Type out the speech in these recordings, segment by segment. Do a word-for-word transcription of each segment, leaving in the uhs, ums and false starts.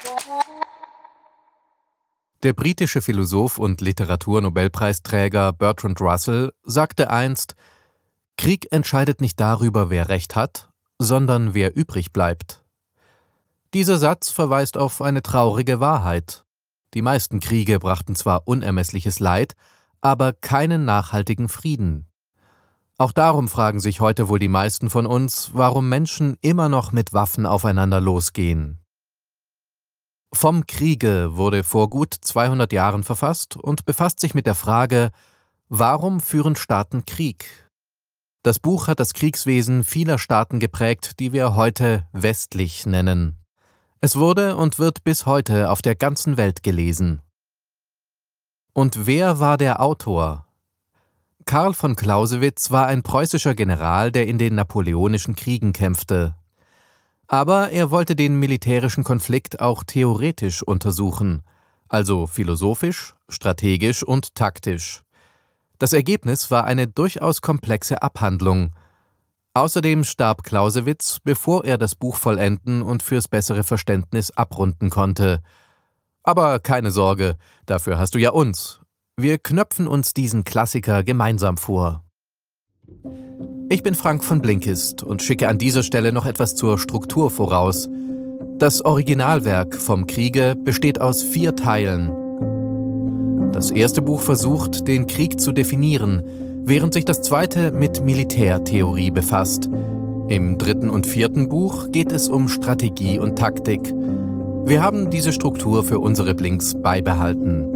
Der britische Philosoph und Literaturnobelpreisträger Bertrand Russell sagte einst: Krieg entscheidet nicht darüber, wer Recht hat, sondern wer übrig bleibt. Dieser Satz verweist auf eine traurige Wahrheit. Die meisten Kriege brachten zwar unermessliches Leid, aber keinen nachhaltigen Frieden. Auch darum fragen sich heute wohl die meisten von uns, warum Menschen immer noch mit Waffen aufeinander losgehen. Vom Kriege wurde vor gut zweihundert Jahren verfasst und befasst sich mit der Frage: Warum führen Staaten Krieg? Das Buch hat das Kriegswesen vieler Staaten geprägt, die wir heute westlich nennen. Es wurde und wird bis heute auf der ganzen Welt gelesen. Und wer war der Autor? Karl von Clausewitz war ein preußischer General, der in den Napoleonischen Kriegen kämpfte. Aber er wollte den militärischen Konflikt auch theoretisch untersuchen, also philosophisch, strategisch und taktisch. Das Ergebnis war eine durchaus komplexe Abhandlung. Außerdem starb Clausewitz, bevor er das Buch vollenden und fürs bessere Verständnis abrunden konnte. Aber keine Sorge, dafür hast du ja uns. Wir knöpfen uns diesen Klassiker gemeinsam vor. Ich bin Frank von Blinkist und schicke an dieser Stelle noch etwas zur Struktur voraus. Das Originalwerk Vom Kriege besteht aus vier Teilen. Das erste Buch versucht, den Krieg zu definieren, während sich das zweite mit Militärtheorie befasst. Im dritten und vierten Buch geht es um Strategie und Taktik. Wir haben diese Struktur für unsere Blinks beibehalten.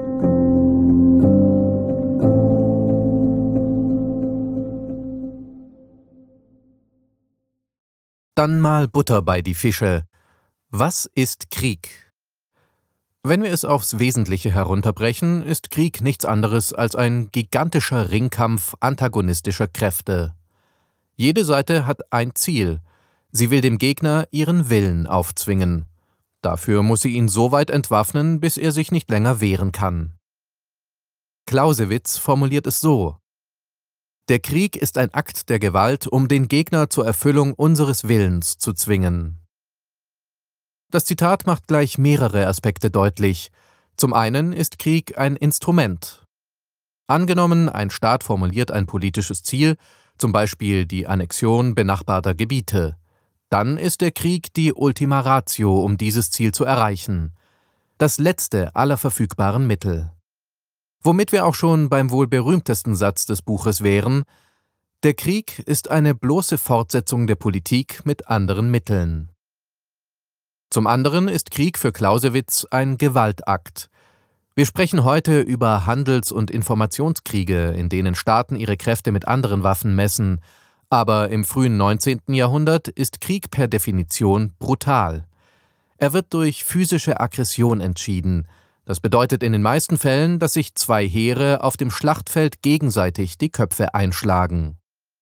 Dann mal Butter bei die Fische. Was ist Krieg? Wenn wir es aufs Wesentliche herunterbrechen, ist Krieg nichts anderes als ein gigantischer Ringkampf antagonistischer Kräfte. Jede Seite hat ein Ziel. Sie will dem Gegner ihren Willen aufzwingen. Dafür muss sie ihn so weit entwaffnen, bis er sich nicht länger wehren kann. Clausewitz formuliert es so: Der Krieg ist ein Akt der Gewalt, um den Gegner zur Erfüllung unseres Willens zu zwingen. Das Zitat macht gleich mehrere Aspekte deutlich. Zum einen ist Krieg ein Instrument. Angenommen, ein Staat formuliert ein politisches Ziel, zum Beispiel die Annexion benachbarter Gebiete. Dann ist der Krieg die Ultima Ratio, um dieses Ziel zu erreichen. Das letzte aller verfügbaren Mittel. Womit wir auch schon beim wohl berühmtesten Satz des Buches wären: Der Krieg ist eine bloße Fortsetzung der Politik mit anderen Mitteln. Zum anderen ist Krieg für Clausewitz ein Gewaltakt. Wir sprechen heute über Handels- und Informationskriege, in denen Staaten ihre Kräfte mit anderen Waffen messen. Aber im frühen neunzehnten Jahrhundert ist Krieg per Definition brutal. Er wird durch physische Aggression entschieden. Das bedeutet in den meisten Fällen, dass sich zwei Heere auf dem Schlachtfeld gegenseitig die Köpfe einschlagen.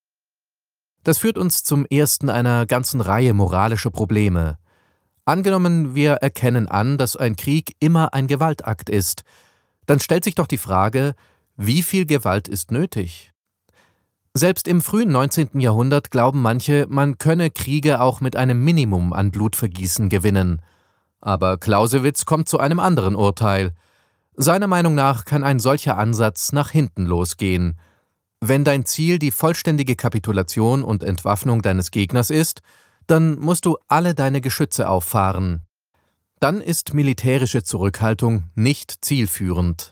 Das führt uns zum ersten einer ganzen Reihe moralischer Probleme. Angenommen, wir erkennen an, dass ein Krieg immer ein Gewaltakt ist, dann stellt sich doch die Frage: Wie viel Gewalt ist nötig? Selbst im frühen neunzehnten Jahrhundert glauben manche, man könne Kriege auch mit einem Minimum an Blutvergießen gewinnen. Aber Clausewitz kommt zu einem anderen Urteil. Seiner Meinung nach kann ein solcher Ansatz nach hinten losgehen. Wenn dein Ziel die vollständige Kapitulation und Entwaffnung deines Gegners ist, dann musst du alle deine Geschütze auffahren. Dann ist militärische Zurückhaltung nicht zielführend.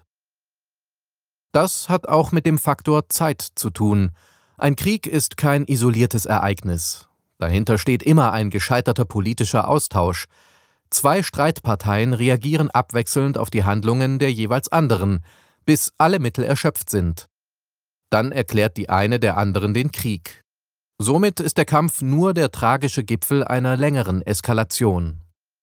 Das hat auch mit dem Faktor Zeit zu tun. Ein Krieg ist kein isoliertes Ereignis. Dahinter steht immer ein gescheiterter politischer Austausch. Zwei Streitparteien reagieren abwechselnd auf die Handlungen der jeweils anderen, bis alle Mittel erschöpft sind. Dann erklärt die eine der anderen den Krieg. Somit ist der Kampf nur der tragische Gipfel einer längeren Eskalation.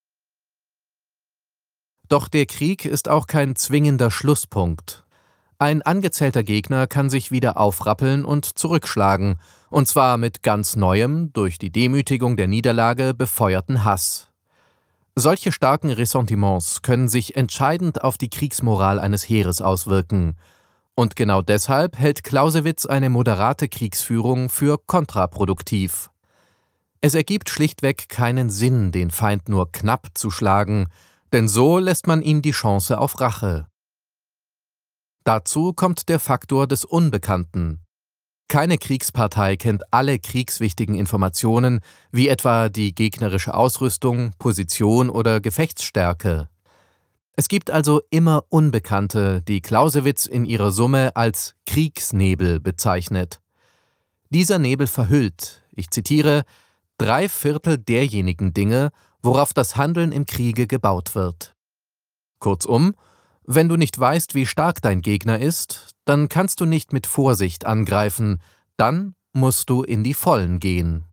Doch der Krieg ist auch kein zwingender Schlusspunkt. Ein angezählter Gegner kann sich wieder aufrappeln und zurückschlagen, und zwar mit ganz neuem, durch die Demütigung der Niederlage befeuerten Hass. Solche starken Ressentiments können sich entscheidend auf die Kriegsmoral eines Heeres auswirken. Und genau deshalb hält Clausewitz eine moderate Kriegsführung für kontraproduktiv. Es ergibt schlichtweg keinen Sinn, den Feind nur knapp zu schlagen, denn so lässt man ihm die Chance auf Rache. Dazu kommt der Faktor des Unbekannten. Keine Kriegspartei kennt alle kriegswichtigen Informationen, wie etwa die gegnerische Ausrüstung, Position oder Gefechtsstärke. Es gibt also immer Unbekannte, die Clausewitz in ihrer Summe als Kriegsnebel bezeichnet. Dieser Nebel verhüllt, ich zitiere, drei Viertel derjenigen Dinge, worauf das Handeln im Kriege gebaut wird. Kurzum, wenn du nicht weißt, wie stark dein Gegner ist, dann kannst du nicht mit Vorsicht angreifen, dann musst du in die Vollen gehen.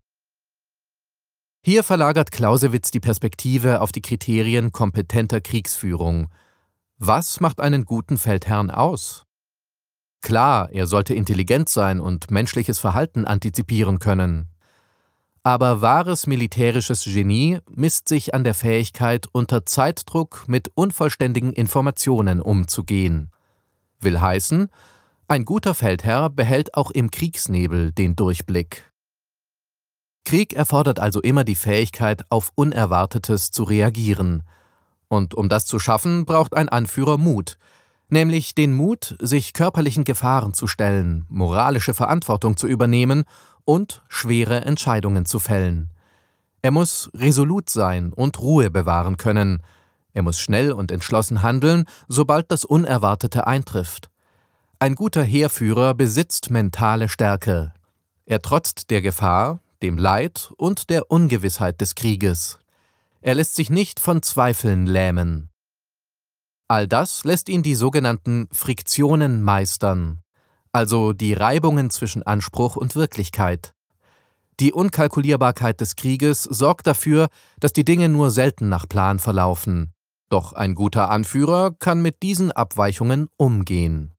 Hier verlagert Clausewitz die Perspektive auf die Kriterien kompetenter Kriegsführung. Was macht einen guten Feldherrn aus? Klar, er sollte intelligent sein und menschliches Verhalten antizipieren können. Aber wahres militärisches Genie misst sich an der Fähigkeit, unter Zeitdruck mit unvollständigen Informationen umzugehen. Will heißen, ein guter Feldherr behält auch im Kriegsnebel den Durchblick. Krieg erfordert also immer die Fähigkeit, auf Unerwartetes zu reagieren. Und um das zu schaffen, braucht ein Anführer Mut, nämlich den Mut, sich körperlichen Gefahren zu stellen, moralische Verantwortung zu übernehmen und schwere Entscheidungen zu fällen. Er muss resolut sein und Ruhe bewahren können. Er muss schnell und entschlossen handeln, sobald das Unerwartete eintrifft. Ein guter Heerführer besitzt mentale Stärke. Er trotzt der Gefahr, dem Leid und der Ungewissheit des Krieges. Er lässt sich nicht von Zweifeln lähmen. All das lässt ihn die sogenannten Friktionen meistern, also die Reibungen zwischen Anspruch und Wirklichkeit. Die Unkalkulierbarkeit des Krieges sorgt dafür, dass die Dinge nur selten nach Plan verlaufen. Doch ein guter Anführer kann mit diesen Abweichungen umgehen.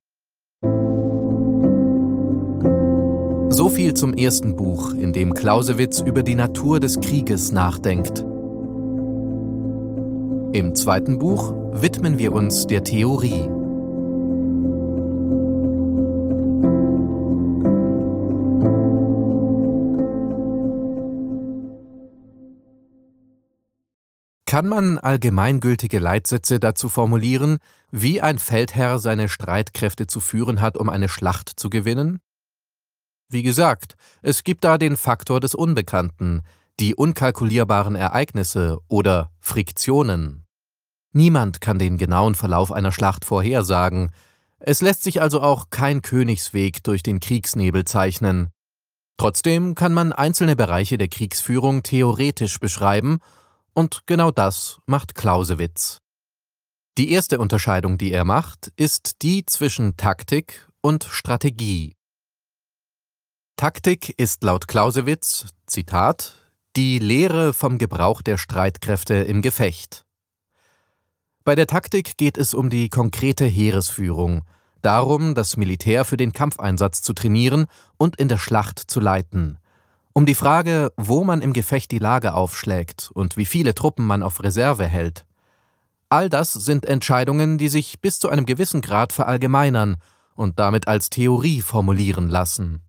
So viel zum ersten Buch, in dem Clausewitz über die Natur des Krieges nachdenkt. Im zweiten Buch widmen wir uns der Theorie. Kann man allgemeingültige Leitsätze dazu formulieren, wie ein Feldherr seine Streitkräfte zu führen hat, um eine Schlacht zu gewinnen? Wie gesagt, es gibt da den Faktor des Unbekannten, die unkalkulierbaren Ereignisse oder Friktionen. Niemand kann den genauen Verlauf einer Schlacht vorhersagen. Es lässt sich also auch kein Königsweg durch den Kriegsnebel zeichnen. Trotzdem kann man einzelne Bereiche der Kriegsführung theoretisch beschreiben, und genau das macht Clausewitz. Die erste Unterscheidung, die er macht, ist die zwischen Taktik und Strategie. Taktik ist laut Clausewitz, Zitat, die Lehre vom Gebrauch der Streitkräfte im Gefecht. Bei der Taktik geht es um die konkrete Heeresführung, darum, das Militär für den Kampfeinsatz zu trainieren und in der Schlacht zu leiten. Um die Frage, wo man im Gefecht die Lage aufschlägt und wie viele Truppen man auf Reserve hält. All das sind Entscheidungen, die sich bis zu einem gewissen Grad verallgemeinern und damit als Theorie formulieren lassen.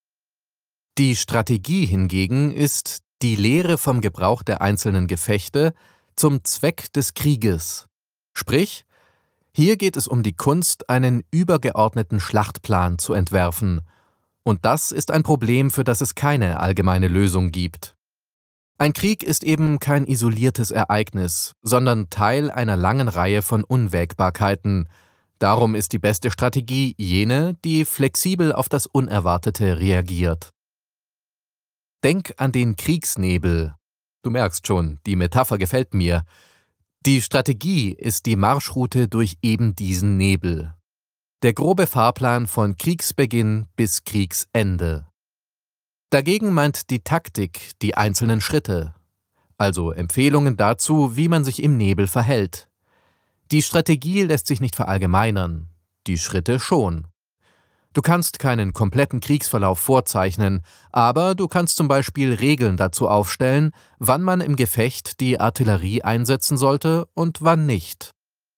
Die Strategie hingegen ist die Lehre vom Gebrauch der einzelnen Gefechte zum Zweck des Krieges. Sprich, hier geht es um die Kunst, einen übergeordneten Schlachtplan zu entwerfen. Und das ist ein Problem, für das es keine allgemeine Lösung gibt. Ein Krieg ist eben kein isoliertes Ereignis, sondern Teil einer langen Reihe von Unwägbarkeiten. Darum ist die beste Strategie jene, die flexibel auf das Unerwartete reagiert. Denk an den Kriegsnebel. Du merkst schon, die Metapher gefällt mir. Die Strategie ist die Marschroute durch eben diesen Nebel. Der grobe Fahrplan von Kriegsbeginn bis Kriegsende. Dagegen meint die Taktik die einzelnen Schritte, also Empfehlungen dazu, wie man sich im Nebel verhält. Die Strategie lässt sich nicht verallgemeinern, die Schritte schon. Du kannst keinen kompletten Kriegsverlauf vorzeichnen, aber du kannst zum Beispiel Regeln dazu aufstellen, wann man im Gefecht die Artillerie einsetzen sollte und wann nicht.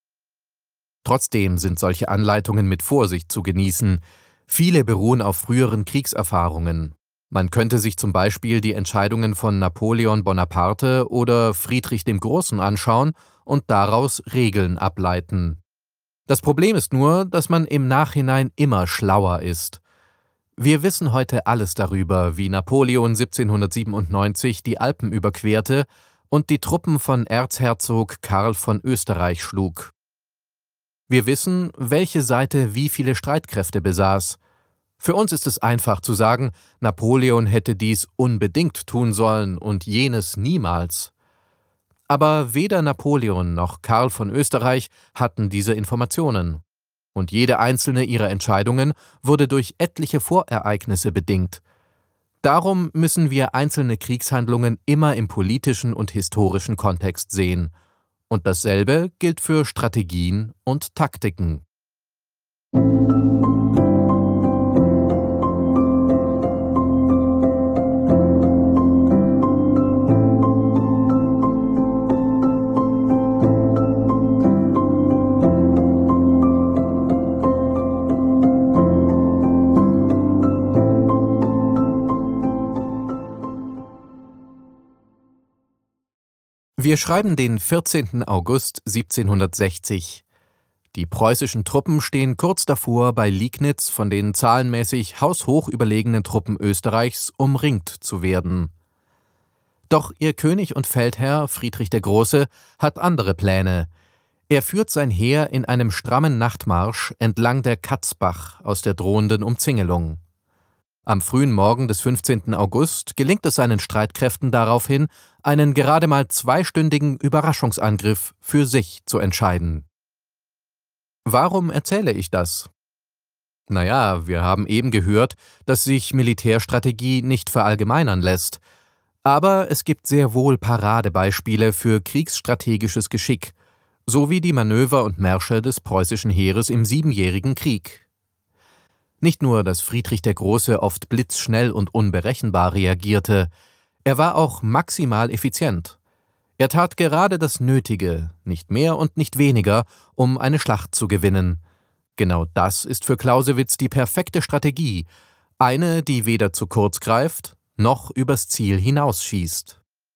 Trotzdem sind solche Anleitungen mit Vorsicht zu genießen. Viele beruhen auf früheren Kriegserfahrungen. Man könnte sich zum Beispiel die Entscheidungen von Napoleon Bonaparte oder Friedrich dem Großen anschauen und daraus Regeln ableiten. Das Problem ist nur, dass man im Nachhinein immer schlauer ist. Wir wissen heute alles darüber, wie Napoleon siebzehnhundertsiebenundneunzig die Alpen überquerte und die Truppen von Erzherzog Karl von Österreich schlug. Wir wissen, welche Seite wie viele Streitkräfte besaß. Für uns ist es einfach zu sagen, Napoleon hätte dies unbedingt tun sollen und jenes niemals. Aber weder Napoleon noch Karl von Österreich hatten diese Informationen. Und jede einzelne ihrer Entscheidungen wurde durch etliche Vorereignisse bedingt. Darum müssen wir einzelne Kriegshandlungen immer im politischen und historischen Kontext sehen. Und dasselbe gilt für Strategien und Taktiken. Wir schreiben den vierzehnten August siebzehnhundertsechzig. Die preußischen Truppen stehen kurz davor, bei Liegnitz von den zahlenmäßig haushoch überlegenen Truppen Österreichs umringt zu werden. Doch ihr König und Feldherr Friedrich der Große hat andere Pläne. Er führt sein Heer in einem strammen Nachtmarsch entlang der Katzbach aus der drohenden Umzingelung. Am frühen Morgen des fünfzehnten August gelingt es seinen Streitkräften daraufhin, einen gerade mal zweistündigen Überraschungsangriff für sich zu entscheiden. Warum erzähle ich das? Naja, wir haben eben gehört, dass sich Militärstrategie nicht verallgemeinern lässt. Aber es gibt sehr wohl Paradebeispiele für kriegsstrategisches Geschick, sowie die Manöver und Märsche des preußischen Heeres im Siebenjährigen Krieg. Nicht nur, dass Friedrich der Große oft blitzschnell und unberechenbar reagierte, er war auch maximal effizient. Er tat gerade das Nötige, nicht mehr und nicht weniger, um eine Schlacht zu gewinnen. Genau das ist für Clausewitz die perfekte Strategie, eine, die weder zu kurz greift, noch übers Ziel hinausschießt.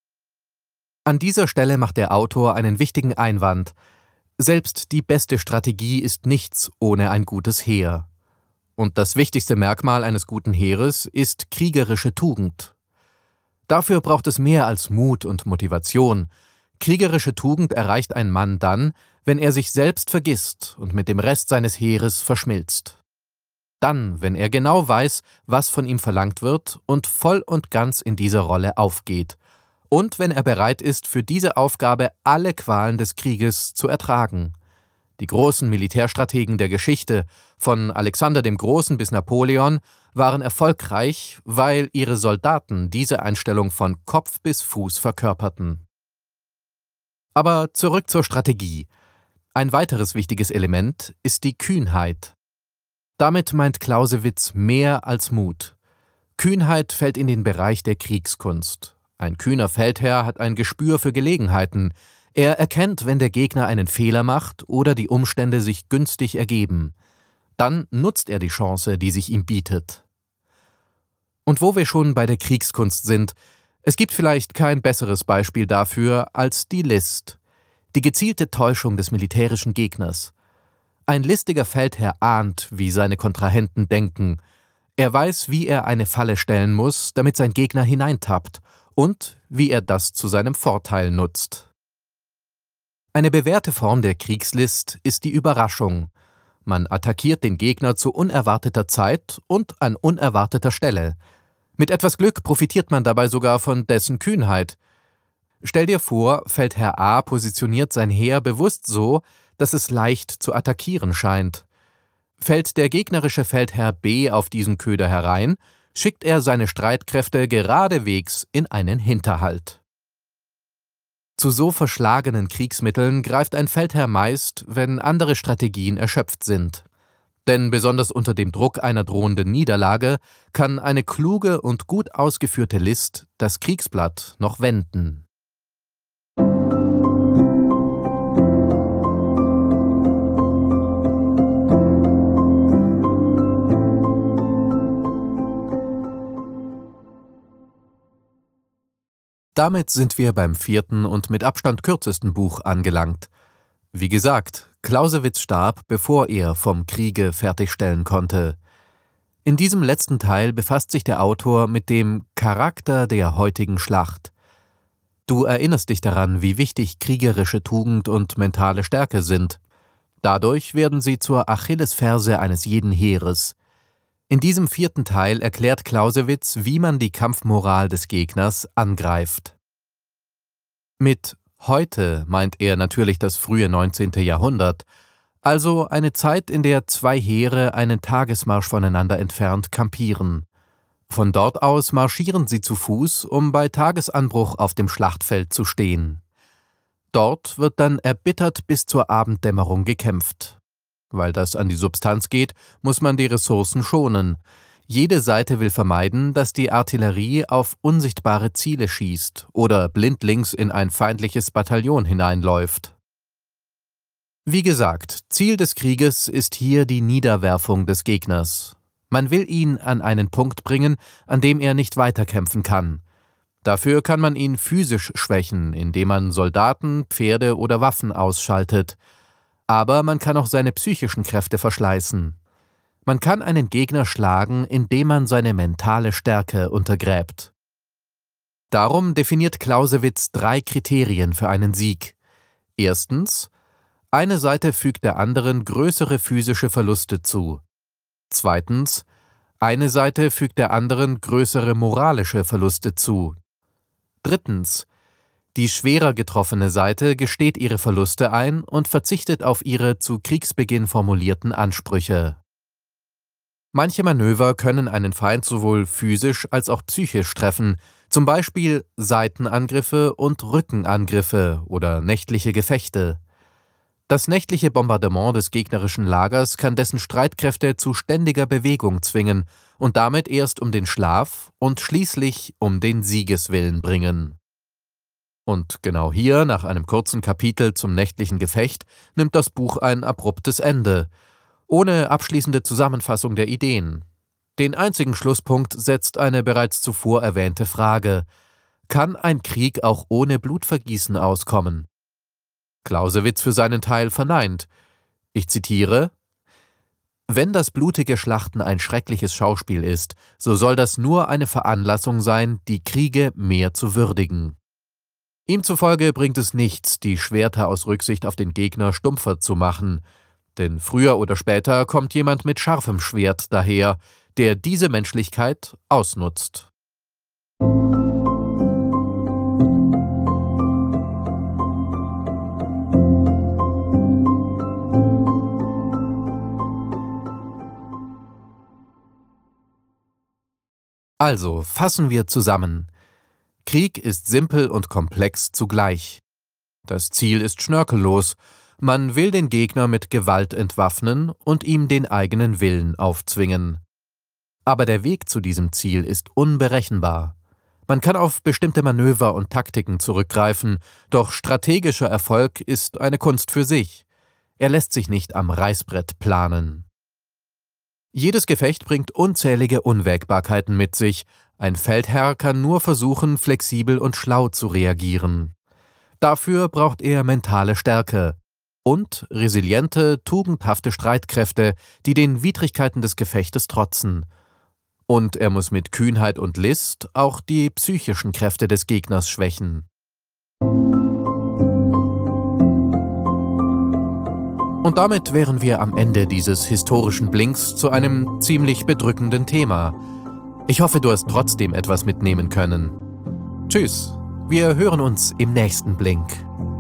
An dieser Stelle macht der Autor einen wichtigen Einwand. Selbst die beste Strategie ist nichts ohne ein gutes Heer. Und das wichtigste Merkmal eines guten Heeres ist kriegerische Tugend. Dafür braucht es mehr als Mut und Motivation. Kriegerische Tugend erreicht ein Mann dann, wenn er sich selbst vergisst und mit dem Rest seines Heeres verschmilzt. Dann, wenn er genau weiß, was von ihm verlangt wird und voll und ganz in dieser Rolle aufgeht. Und wenn er bereit ist, für diese Aufgabe alle Qualen des Krieges zu ertragen. Die großen Militärstrategen der Geschichte, von Alexander dem Großen bis Napoleon, waren erfolgreich, weil ihre Soldaten diese Einstellung von Kopf bis Fuß verkörperten. Aber zurück zur Strategie. Ein weiteres wichtiges Element ist die Kühnheit. Damit meint Clausewitz mehr als Mut. Kühnheit fällt in den Bereich der Kriegskunst. Ein kühner Feldherr hat ein Gespür für Gelegenheiten. Er erkennt, wenn der Gegner einen Fehler macht oder die Umstände sich günstig ergeben. Dann nutzt er die Chance, die sich ihm bietet. Und wo wir schon bei der Kriegskunst sind, es gibt vielleicht kein besseres Beispiel dafür als die List, die gezielte Täuschung des militärischen Gegners. Ein listiger Feldherr ahnt, wie seine Kontrahenten denken. Er weiß, wie er eine Falle stellen muss, damit sein Gegner hineintappt und wie er das zu seinem Vorteil nutzt. Eine bewährte Form der Kriegslist ist die Überraschung. Man attackiert den Gegner zu unerwarteter Zeit und an unerwarteter Stelle. Mit etwas Glück profitiert man dabei sogar von dessen Kühnheit. Stell dir vor, Feldherr A positioniert sein Heer bewusst so, dass es leicht zu attackieren scheint. Fällt der gegnerische Feldherr B auf diesen Köder herein, schickt er seine Streitkräfte geradewegs in einen Hinterhalt. Zu so verschlagenen Kriegsmitteln greift ein Feldherr meist, wenn andere Strategien erschöpft sind. Denn besonders unter dem Druck einer drohenden Niederlage kann eine kluge und gut ausgeführte List das Kriegsblatt noch wenden. Damit sind wir beim vierten und mit Abstand kürzesten Buch angelangt. Wie gesagt, Clausewitz starb, bevor er vom Kriege fertigstellen konnte. In diesem letzten Teil befasst sich der Autor mit dem Charakter der heutigen Schlacht. Du erinnerst dich daran, wie wichtig kriegerische Tugend und mentale Stärke sind. Dadurch werden sie zur Achillesferse eines jeden Heeres. In diesem vierten Teil erklärt Clausewitz, wie man die Kampfmoral des Gegners angreift. Mit heute meint er natürlich das frühe neunzehnte Jahrhundert, also eine Zeit, in der zwei Heere einen Tagesmarsch voneinander entfernt kampieren. Von dort aus marschieren sie zu Fuß, um bei Tagesanbruch auf dem Schlachtfeld zu stehen. Dort wird dann erbittert bis zur Abenddämmerung gekämpft. Weil das an die Substanz geht, muss man die Ressourcen schonen. Jede Seite will vermeiden, dass die Artillerie auf unsichtbare Ziele schießt oder blindlings in ein feindliches Bataillon hineinläuft. Wie gesagt, Ziel des Krieges ist hier die Niederwerfung des Gegners. Man will ihn an einen Punkt bringen, an dem er nicht weiterkämpfen kann. Dafür kann man ihn physisch schwächen, indem man Soldaten, Pferde oder Waffen ausschaltet. Aber man kann auch seine psychischen Kräfte verschleißen. Man kann einen Gegner schlagen, indem man seine mentale Stärke untergräbt. Darum definiert Clausewitz drei Kriterien für einen Sieg. Erstens: Eine Seite fügt der anderen größere physische Verluste zu. Zweitens: Eine Seite fügt der anderen größere moralische Verluste zu. Drittens: Die schwerer getroffene Seite gesteht ihre Verluste ein und verzichtet auf ihre zu Kriegsbeginn formulierten Ansprüche. Manche Manöver können einen Feind sowohl physisch als auch psychisch treffen, zum Beispiel Seitenangriffe und Rückenangriffe oder nächtliche Gefechte. Das nächtliche Bombardement des gegnerischen Lagers kann dessen Streitkräfte zu ständiger Bewegung zwingen und damit erst um den Schlaf und schließlich um den Siegeswillen bringen. Und genau hier, nach einem kurzen Kapitel zum nächtlichen Gefecht, nimmt das Buch ein abruptes Ende, ohne abschließende Zusammenfassung der Ideen. Den einzigen Schlusspunkt setzt eine bereits zuvor erwähnte Frage: Kann ein Krieg auch ohne Blutvergießen auskommen? Clausewitz für seinen Teil verneint. Ich zitiere: Wenn das blutige Schlachten ein schreckliches Schauspiel ist, so soll das nur eine Veranlassung sein, die Kriege mehr zu würdigen. Ihm zufolge bringt es nichts, die Schwerter aus Rücksicht auf den Gegner stumpfer zu machen, denn früher oder später kommt jemand mit scharfem Schwert daher, der diese Menschlichkeit ausnutzt. Also, fassen wir zusammen. Krieg ist simpel und komplex zugleich. Das Ziel ist schnörkellos. Man will den Gegner mit Gewalt entwaffnen und ihm den eigenen Willen aufzwingen. Aber der Weg zu diesem Ziel ist unberechenbar. Man kann auf bestimmte Manöver und Taktiken zurückgreifen, doch strategischer Erfolg ist eine Kunst für sich. Er lässt sich nicht am Reißbrett planen. Jedes Gefecht bringt unzählige Unwägbarkeiten mit sich. Ein Feldherr kann nur versuchen, flexibel und schlau zu reagieren. Dafür braucht er mentale Stärke und resiliente, tugendhafte Streitkräfte, die den Widrigkeiten des Gefechtes trotzen. Und er muss mit Kühnheit und List auch die psychischen Kräfte des Gegners schwächen. Und damit wären wir am Ende dieses historischen Blinks zu einem ziemlich bedrückenden Thema. Ich hoffe, du hast trotzdem etwas mitnehmen können. Tschüss, wir hören uns im nächsten Blink.